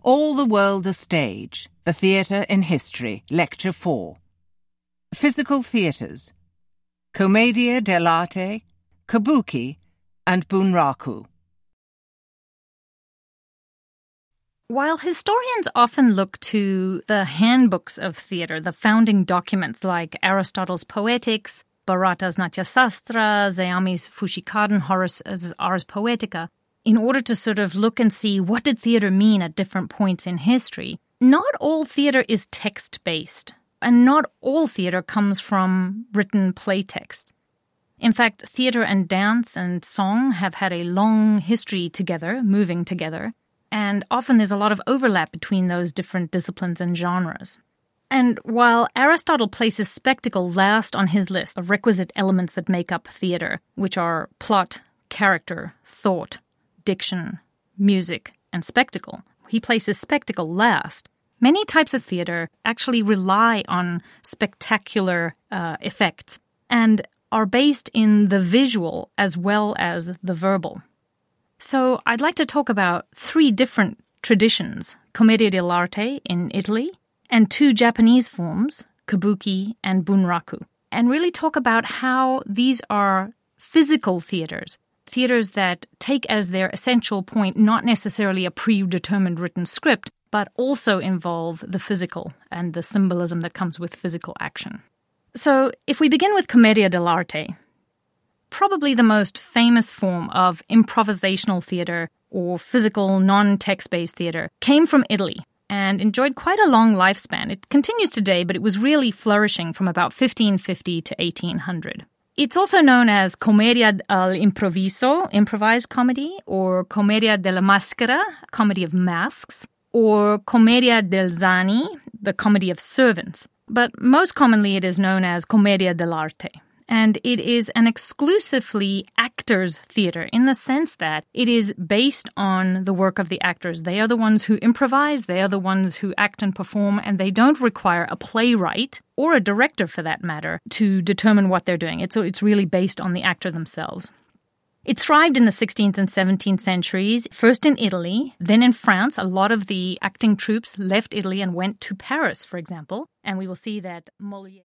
All the World a Stage, The Theatre in History, Lecture 4. Physical Theatres, Commedia dell'arte, Kabuki, and Bunraku. While historians often look to the handbooks of theatre, the founding documents like Aristotle's Poetics, Bharata's Natyasastra, Zeami's Fushikaden, Horace's Ars Poetica, in order to sort of look and see what did theatre mean at different points in history, not all theatre is text-based, and not all theatre comes from written playtext. In fact, theatre and dance and song have had a long history together, moving together, and often there's a lot of overlap between those different disciplines and genres. And while Aristotle places spectacle last on his list of requisite elements that make up theatre, which are plot, character, thought, diction, music, and spectacle, he places spectacle last. Many types of theatre actually rely on spectacular effects and are based in the visual as well as the verbal. So I'd like to talk about 3 different traditions, Commedia dell'arte in Italy, and 2 Japanese forms, Kabuki and Bunraku, and really talk about how these are physical theatres that take as their essential point not necessarily a predetermined written script, but also involve the physical and the symbolism that comes with physical action. So if we begin with Commedia dell'arte, probably the most famous form of improvisational theatre or physical, non-text-based theatre came from Italy and enjoyed quite a long lifespan. It continues today, but it was really flourishing from about 1550 to 1800. It's also known as Commedia all'improvviso, improvised comedy, or Commedia della maschera, comedy of masks, or Commedia del Zani, the comedy of servants. But most commonly it is known as Commedia dell'arte. And it is an exclusively actors' theatre in the sense that it is based on the work of the actors. They are the ones who improvise, they are the ones who act and perform, and they don't require a playwright, or a director for that matter, to determine what they're doing. It's really based on the actor themselves. It thrived in the 16th and 17th centuries, first in Italy, then in France. A lot of the acting troupes left Italy and went to Paris, for example. And we will see that Molière...